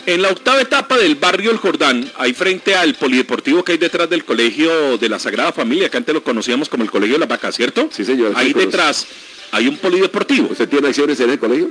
En la octava etapa del barrio El Jordán, ahí frente al polideportivo que hay detrás del colegio de la Sagrada Familia, que antes lo conocíamos como el Colegio de las Vacas, ¿cierto? Sí, señor. Ahí detrás hay un polideportivo. ¿Usted tiene acciones en el colegio?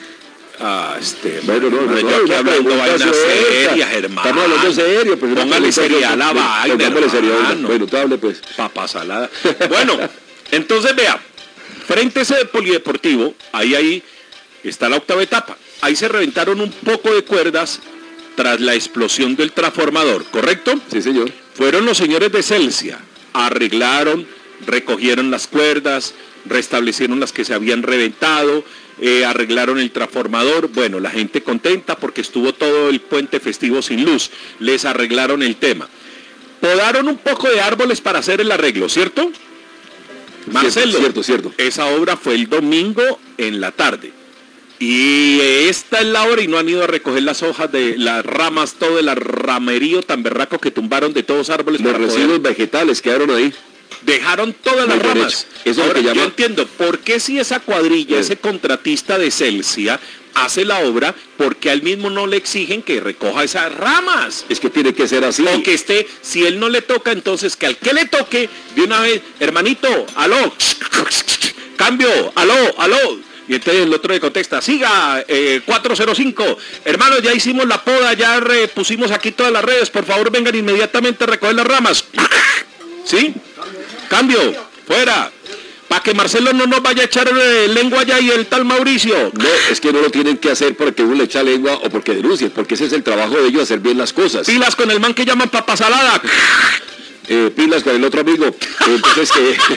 Bueno, yo aquí hablando vainas serias, hermano. Estamos hablando serio, pues. Póngale seriedad a la vaina, hermano. Bueno, tú hable, pues. Papa salada. Bueno, entonces vea, frente a ese polideportivo, ahí está la octava etapa. Ahí se reventaron un poco de cuerdas tras la explosión del transformador, ¿correcto? Sí, señor. Fueron los señores de Celsia, arreglaron, recogieron las cuerdas, restablecieron las que se habían reventado, arreglaron el transformador. Bueno, la gente contenta porque estuvo todo el puente festivo sin luz. Les arreglaron el tema. Podaron un poco de árboles para hacer el arreglo, ¿cierto? Marcelo, cierto. Esa obra fue el domingo en la tarde. Y esta es la hora y no han ido a recoger las hojas de las ramas, todo el ramerío tan berraco que tumbaron de todos los árboles. Los residuos vegetales quedaron ahí. Dejaron todas las ramas. Eso ahora, es lo que llama... Yo entiendo, ¿por qué si esa cuadrilla, ese contratista de Celsia, hace la obra, porque al mismo no le exigen que recoja esas ramas? Es que tiene que ser así. O que si él no le toca, entonces que al que le toque, de una vez, hermanito, aló, cambio, aló. Y entonces el otro le contesta, siga, 405, hermano, ya hicimos la poda, ya pusimos aquí todas las redes, por favor vengan inmediatamente a recoger las ramas. ¿Sí? Cambio, fuera. Para que Marcelo no nos vaya a echar lengua allá y el tal Mauricio. No, es que no lo tienen que hacer porque uno le echa lengua o porque denuncien, porque ese es el trabajo de ellos, hacer bien las cosas. Pilas con el man que llaman papa salada. Pilas con el otro amigo. Entonces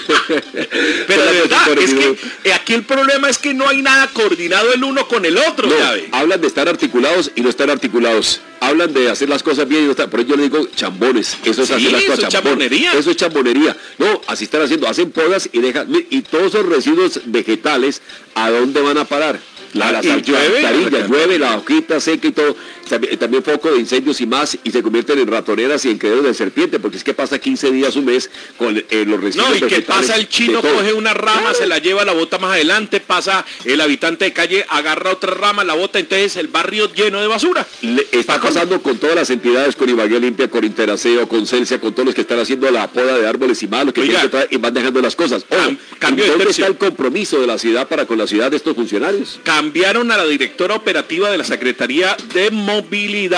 Pero de verdad, es que aquí el problema es que no hay nada coordinado el uno con el otro, no, ¿sabe? Hablan de estar articulados y no estar articulados. Hablan de hacer las cosas bien y no estar. Por eso yo le digo chambones. Eso es hacer las cosas chambonería. Eso es chambonería. No, así están haciendo. Hacen podas y dejan. Y todos esos residuos vegetales, ¿a dónde van a parar? Las alcantarillas, llueve, la hojita seca y todo, también foco de incendios y más, y se convierten en ratoneras y en criaderos de serpiente, porque es que pasa 15 días, un mes, con los residuos vegetales. No, y que pasa el chino, coge una rama, se la lleva, la bota más adelante, pasa el habitante de calle, agarra otra rama, la bota, entonces el barrio lleno de basura. Está pasando con todas las entidades, con Ibagué Limpia, con Interaseo, con Celsia, con todos los que están haciendo la poda de árboles y más, los que tienen que traer, y van dejando las cosas. ¿Dónde está el compromiso de la ciudad para con la ciudad de estos funcionarios? Cambiaron a la directora operativa de la Secretaría de Movilidad.